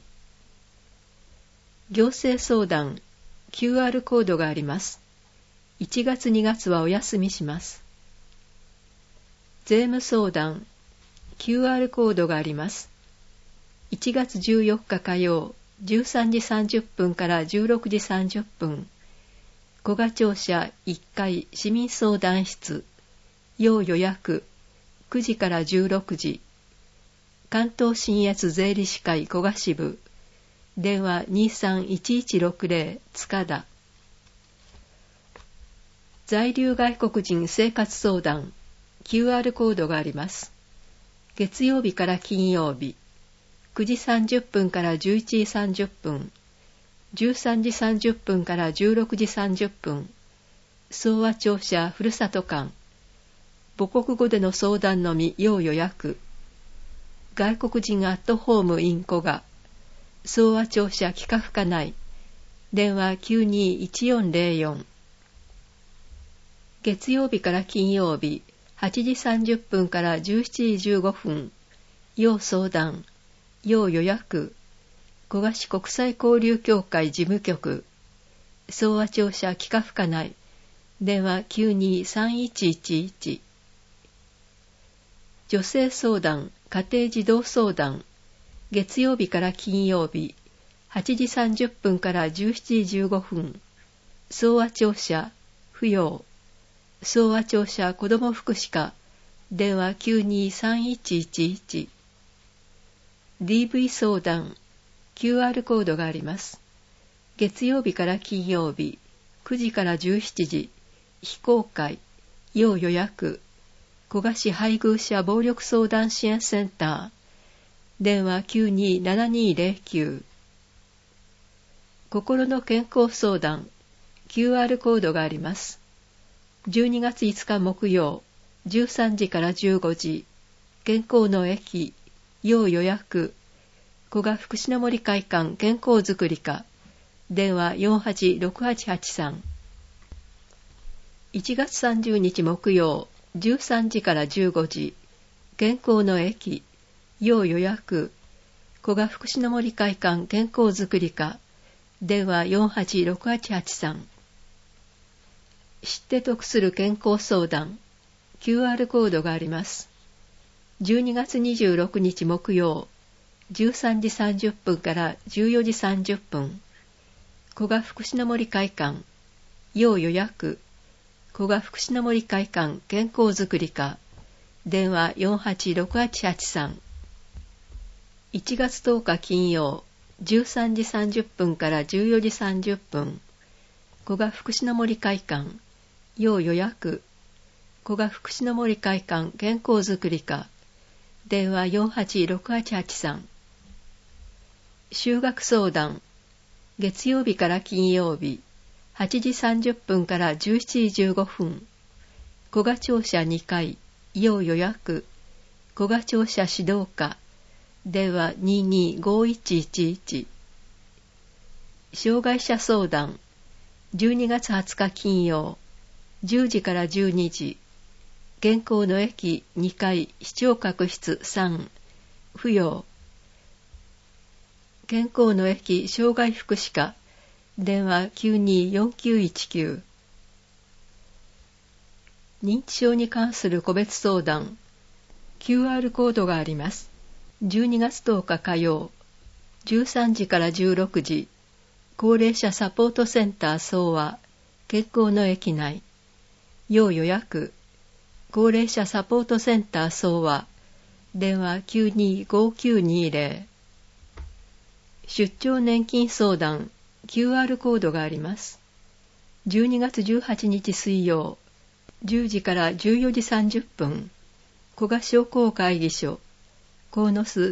行政相談、QR コードがあります。1月2月はお休みします。税務相談、QR コードがあります。1月14日火曜、13時30分から16時30分、古賀庁舎1階市民相談室、要予約、9時から16時、関東信越税理士会古賀支部、電話231160塚田。在留外国人生活相談、QR コードがあります。月曜日から金曜日、9時30分から11時30分、13時30分から16時30分、総和庁舎ふるさと館、母国語での相談のみ要予約、外国人アットホーム in 古賀、総和庁舎企画課内、電話921404。月曜日から金曜日、8時30分から17時15分、要相談、要予約、古賀市国際交流協会事務局、総和庁舎企画課内、電話923111。女性相談、家庭児童相談、月曜日から金曜日、8時30分から17時15分、総和庁舎、扶養、総和庁舎子ども福祉課、電話923111。DV 相談、QR コードがあります。月曜日から金曜日、9時から17時、非公開、要予約、古賀市配偶者暴力相談支援センター、電話927209。心の健康相談、QR コードがあります。12月5日木曜、13時から15時、健康の駅、要予約、古賀福祉の森会館健康づくり課、電話486883。1月30日木曜、13時から15時、健康の駅、要予約、古賀福祉の森会館健康づくり課、電話486883。知って得する健康相談、QR コードがあります。12月26日木曜、13時30分から14時30分、古賀福祉の森会館、要予約、古賀福祉の森会館健康づくり課、電話486883。1月10日金曜、13時30分から14時30分、古賀福祉の森会館、要予約、古賀福祉の森会館健康づくり課、電話486883。就学相談、月曜日から金曜日、8時30分から17時15分、古賀庁舎2階、要予約、 古賀庁舎指導課電話225111。障害者相談12月20日金曜10時から12時。現行の駅2階視聴覚室3不要。現行の駅障害福祉課電話924919。認知症に関する個別相談 QR コードがあります。12月10日火曜13時から16時。高齢者サポートセンター総和健康の駅内要予約。高齢者サポートセンター総和電話925920。出張年金相談 QR コードがあります。12月18日水曜10時から14時30分。古賀商工会議所鴻巣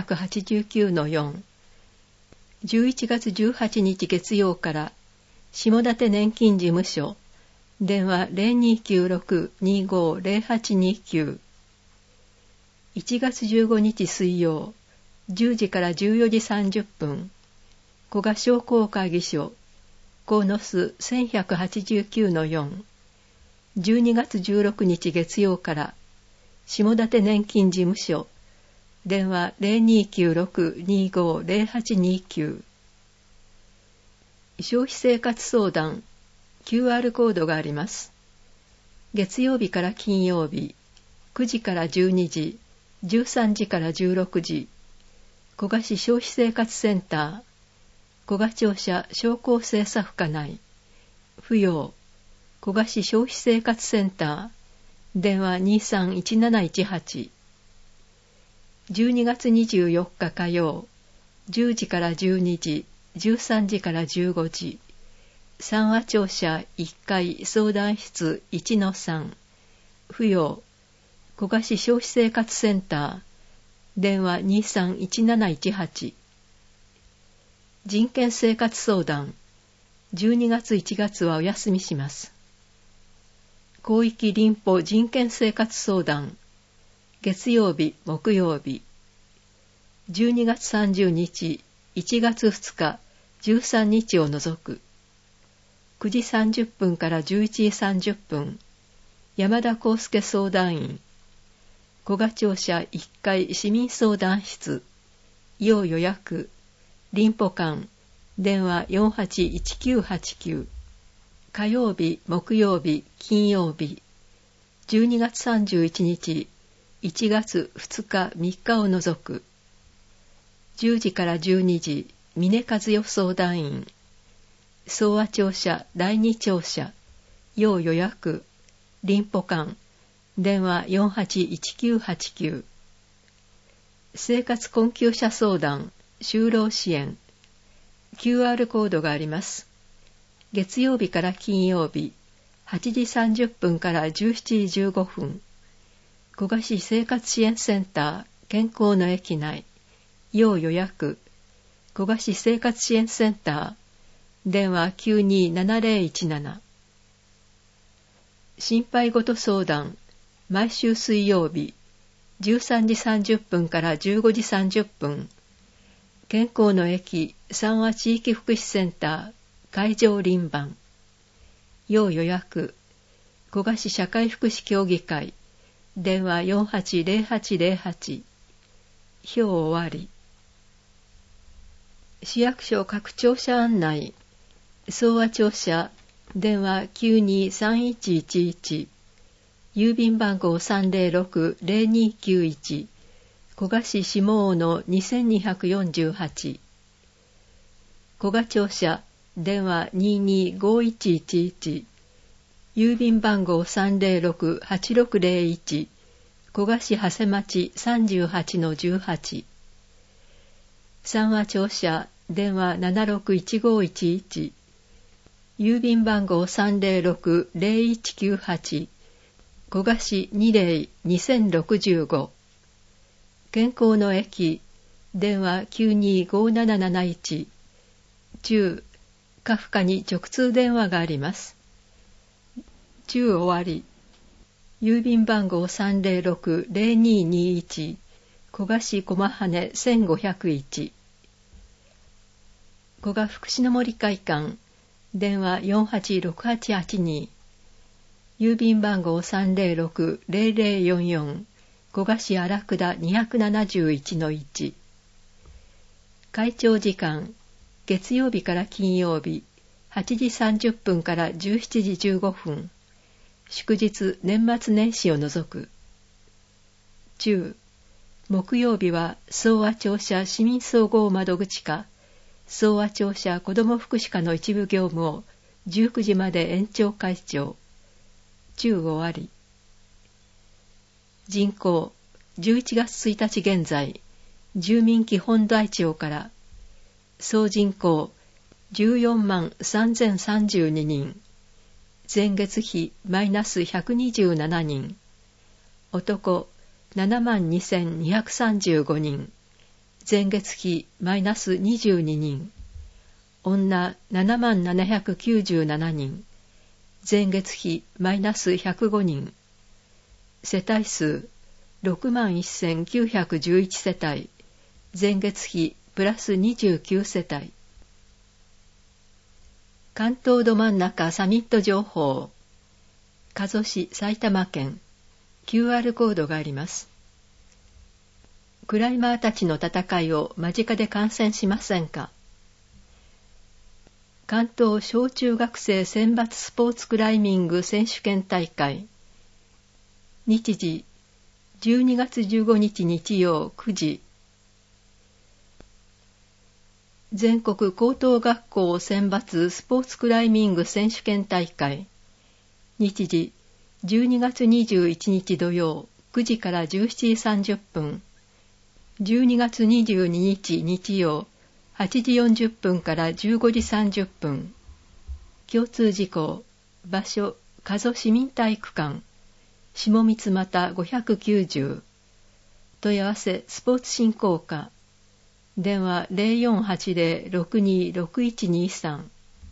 1189-4。11月18日月曜から下館年金事務所電話0296-250829。1月15日水曜10時から14時30分。古賀商工会議所鴻巣1189-4。12月16日月曜から下館年金事務所電話0296-250829。消費生活相談 QR コードがあります。月曜日から金曜日9時から12時13時から16時。古賀市消費生活センター古賀庁舎商工精査府課内不要。古賀市消費生活センター電話231718。12月24日火曜10時から12時13時から15時。三和庁舎1階相談室 1-3 不要。古賀市消費生活センター電話231718。人権生活相談12月1月はお休みします。広域林保人権生活相談月曜日木曜日12月30日1月2日13日を除く9時30分から11時30分。山田康介相談員古賀庁舎1階市民相談室要予約。林保館電話481989。火曜日木曜日金曜日12月31日1月2日3日を除く10時から12時。峰和代相談員総和庁舎第2庁舎要予約。林保館電話481989。生活困窮者相談就労支援 QR コードがあります。月曜日から金曜日8時30分から17時15分。古賀市生活支援センター健康の駅内要予約。古賀市生活支援センター電話927017。心配事相談毎週水曜日13時30分から15時30分。健康の駅三和地域福祉センター会場輪番要予約。古賀市社会福祉協議会電話480808。表終わり。市役所各庁舎案内総和庁舎電話923111。郵便番号306-0291古賀市下大野2248。古賀庁舎電話225111。郵便番号306-8601古賀市長谷町38-18。三和庁舎電話761511。郵便番号306-0198古賀市202-2065。健康の駅電話925771。10カフカに直通電話があります。10終わり。 郵便番号 306-0221 古賀市駒羽1501。古賀福祉の森会館、電話486882。郵便番号 306-0044 古賀市荒倉271-1。会長時間、月曜日から金曜日、8時30分から17時15分。祝日年末年始を除く。中、木曜日は総和庁舎市民総合窓口課、総和庁舎子ども福祉課の一部業務を19時まで延長会長。中終わり。人口、11月1日現在、住民基本台帳から、総人口14万3032人、前月比マイナス127人、男7万2235人、前月比マイナス22人、女7万797人、前月比マイナス105人、世帯数6万1911世帯、前月比プラス29世帯。関東ど真ん中サミット情報。加須市埼玉県。QR コードがあります。クライマーたちの戦いを間近で観戦しませんか？関東小中学生選抜スポーツクライミング選手権大会。日時、12月15日日曜9時。全国高等学校選抜スポーツクライミング選手権大会。日時、12月21日土曜9時から17時30分。12月22日日曜8時40分から15時30分。共通事項。場所、加須市民体育館。下三俣590。問い合わせスポーツ振興課。電話 0480-626123。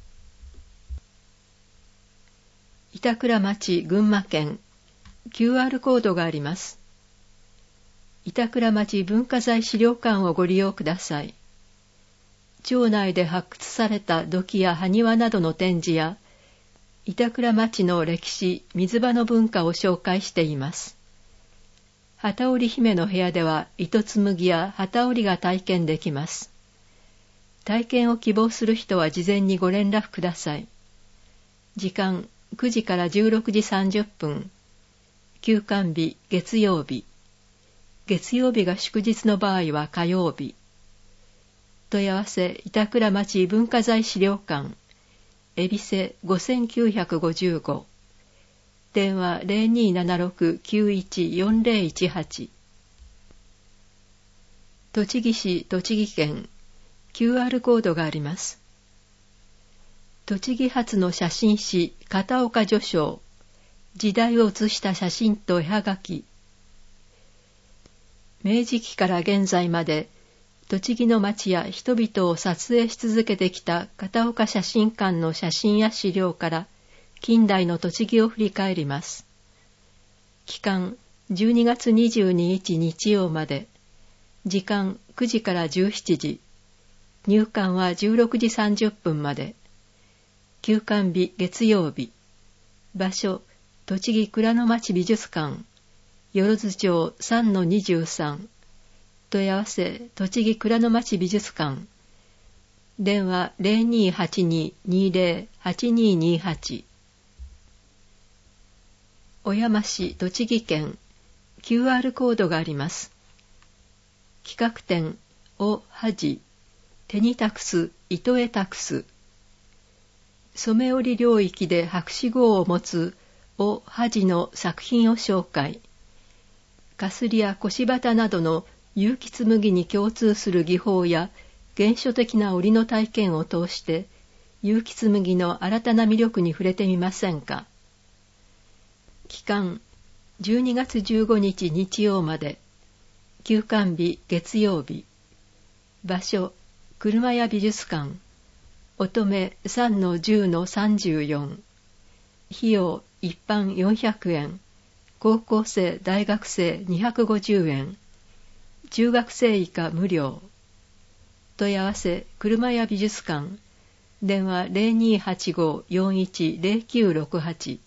板倉町群馬県。QR コードがあります。板倉町文化財資料館をご利用ください。町内で発掘された土器や埴輪などの展示や、板倉町の歴史、水場の文化を紹介しています。機織姫の部屋では糸紡ぎや機織りが体験できます。体験を希望する人は事前にご連絡ください。時間9時から16時30分。休館日月曜日。月曜日が祝日の場合は火曜日。問い合わせ板倉町文化財資料館。恵比寿5955。電話 0276-914018。栃木市栃木県。QR コードがあります。栃木発の写真誌片岡序章。時代を写した写真と絵はがき。明治期から現在まで栃木の町や人々を撮影し続けてきた片岡写真館の写真や資料から近代の栃木を振り返ります。期間12月22日日曜まで。時間9時から17時。入館は16時30分まで。休館日月曜日。場所栃木倉の町美術館。万津町 3-23。問い合わせ栃木倉の町美術館。電話 0282-20-8228。小山市栃木県。QR コードがあります。企画展おはじ。手に託す糸へ託す。染織領域で博士号を持つおはじの作品を紹介。かすりや腰旗などの結城紬に共通する技法や原初的な織りの体験を通して結城紬の新たな魅力に触れてみませんか。期間12月15日日曜まで。休館日月曜日。場所車屋美術館。乙女 3-10-34。費用一般400円。 高校生、大学生250円、中学生以下無料。問い合わせ、車屋美術館、電話 0285-410968。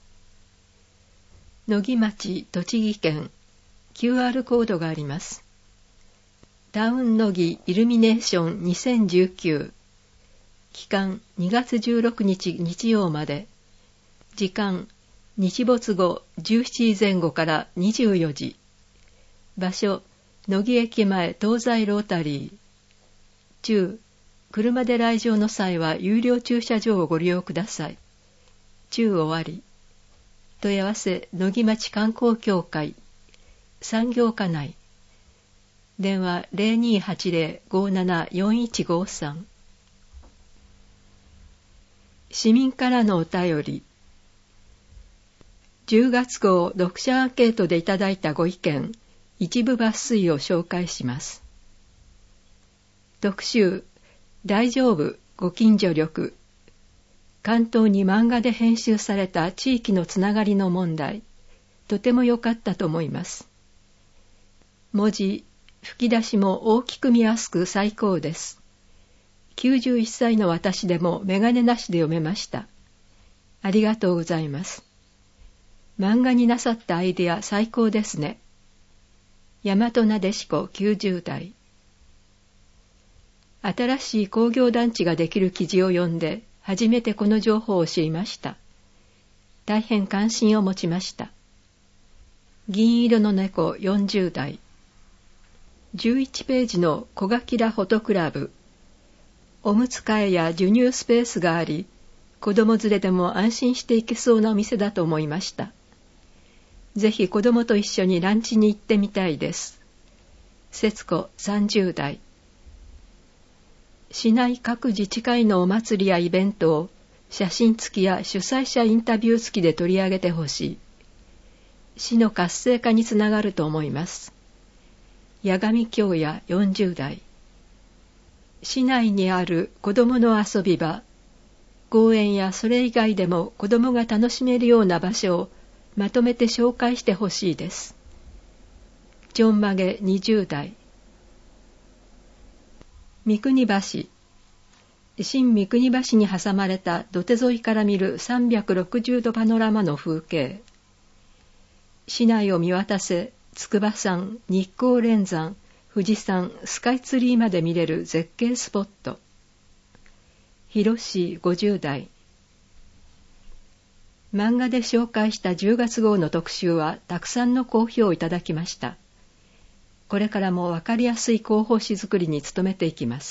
野木町、栃木県、QR コードがあります。タウン野木イルミネーション2019。期間2月16日日曜まで。時間日没後17時前後から24時。場所野木駅前東西ロータリー。中、車で来場の際は有料駐車場をご利用ください。中終わり。問い合わせ野木町観光協会産業課内。電話 0280-574153。市民からのお便り。10月号読者アンケートでいただいたご意見、一部抜粋を紹介します。特集、大丈夫、ご近所力。関東に漫画で編集された地域のつながりの問題、とても良かったと思います。文字、吹き出しも大きく見やすく最高です。91歳の私でもメガネなしで読めました。ありがとうございます。漫画になさったアイデア最高ですね。大和なでしこ90代。新しい工業団地ができる記事を読んで初めてこの情報を知りました。大変関心を持ちました。銀色の猫40代。11ページの小垣らフォトクラブ。おむつ替えや授乳スペースがあり、子供連れでも安心して行けそうなお店だと思いました。ぜひ子供と一緒にランチに行ってみたいです。節子30代。市内各自治会のお祭りやイベントを写真付きや主催者インタビュー付きで取り上げてほしい。市の活性化につながると思います。八神京也40代。市内にある子どもの遊び場、公園やそれ以外でも子どもが楽しめるような場所をまとめて紹介してほしいです。ちょんまげ20代。三国橋。新三国橋に挟まれた土手沿いから見る360度パノラマの風景。市内を見渡せ、筑波山、日光連山、富士山、スカイツリーまで見れる絶景スポット。広市50代。漫画で紹介した10月号の特集はたくさんの好評をいただきました。これからもわかりやすい広報誌作りに努めていきます。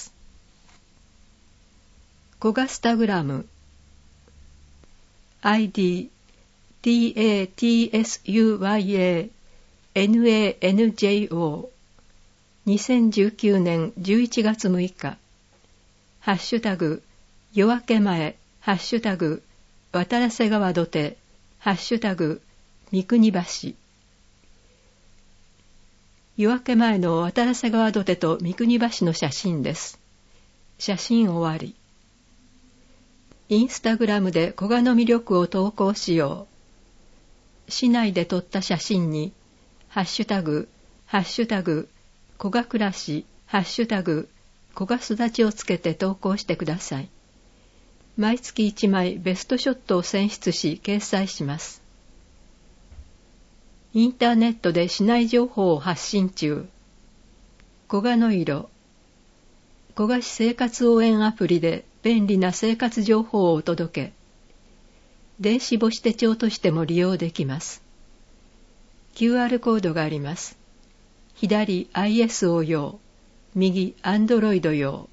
コガスタグラム ID TATSUYA NANJO2019 年11月6日ハッシュタグ夜明け前ハッシュタグ渡良瀬川土手ハッシュタグ三国橋。夜明け前の渡良瀬川土手と三国橋の写真です。写真終わり。インスタグラムで古賀の魅力を投稿しよう。市内で撮った写真にハッシュタグ古賀暮らしハッシュタグ古賀育ちをつけて投稿してください。毎月1枚ベストショットを選出し掲載します。インターネットで市内情報を発信中。古賀の色。古賀市生活応援アプリで便利な生活情報をお届け。電子母子手帳としても利用できます。QR コードがあります。左 ISO 用、右 Android 用。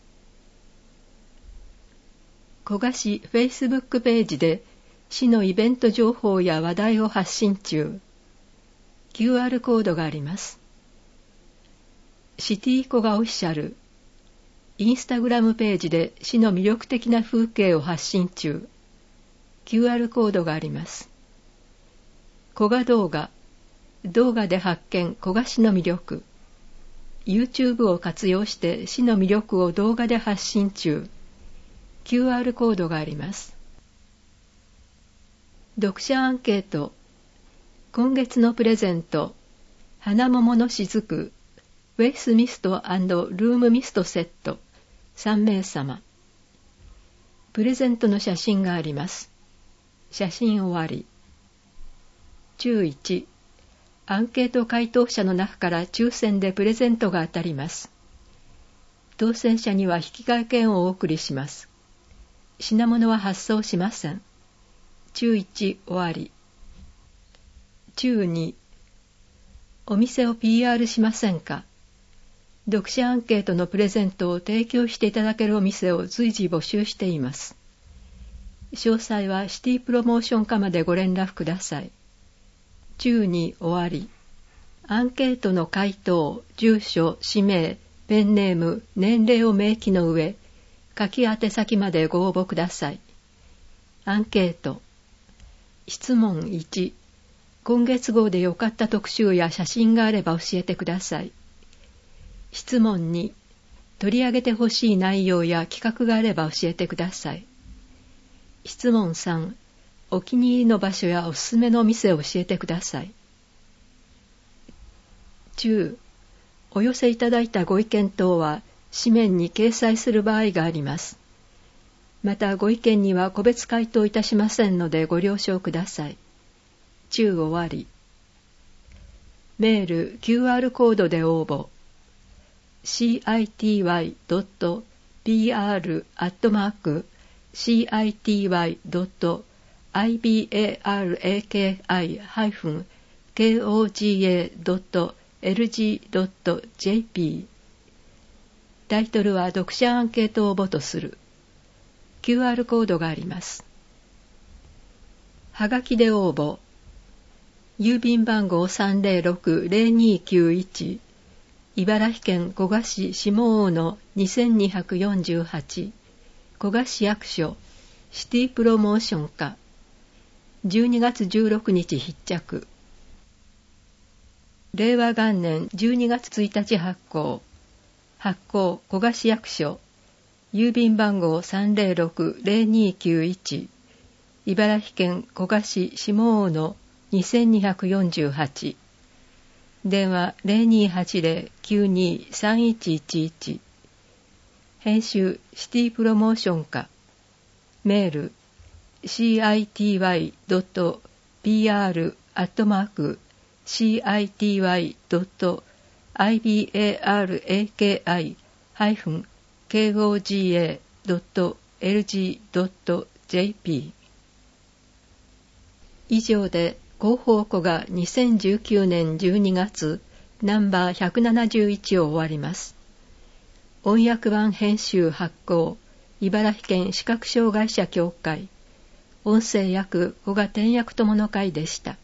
古賀市 Facebook ページで市のイベント情報や話題を発信中。QR コードがあります。シティ古賀オフィシャル。インスタグラムページで市の魅力的な風景を発信中。QR コードがあります。古賀動画。動画で発見古賀市の魅力。YouTube を活用して市の魅力を動画で発信中。QR コードがあります。読者アンケート。 今月のプレゼント、花桃の雫、ウェイスミスト&ルームミストセット、3名様。プレゼントの写真があります。写真終わり。注1、アンケート回答者の中から抽選でプレゼントが当たります。当選者には引き換え券をお送りします。品物は発送しません。注1終わり。注2、お店を PR しませんか？読者アンケートのプレゼントを提供していただけるお店を随時募集しています。詳細はシティプロモーション課までご連絡ください。注2終わり。アンケートの回答、住所、氏名、ペンネーム、年齢を明記の上、書き宛先までご応募ください。アンケート。質問1、今月号で良かった特集や写真があれば教えてください。質問2、取り上げてほしい内容や企画があれば教えてください。質問3、お気に入りの場所やおすすめのお店を教えてください。10、お寄せいただいたご意見等は紙面に掲載する場合があります。またご意見には個別回答いたしませんのでご了承ください。終わり。メール QR コードで応募。city.baraki-koga.lg.jp タイトルは読者アンケート応募とする。QR コードがあります。はがきで応募。郵便番号 306-0291 茨城県古河市下大野2248古河市役所シティプロモーション課12月16日必着。令和元年12月1日発行。発行古河市役所郵便番号 306-0291 茨城県古河市下大野2248電話 0280-923111 編集シティプロモーション課メール city.baraki-koga.lg.jp 以上で広報庫が2019年12月ナンバー171を終わります。音訳版編集発行茨城県視覚障害者協会音声訳古賀転訳友の会でした。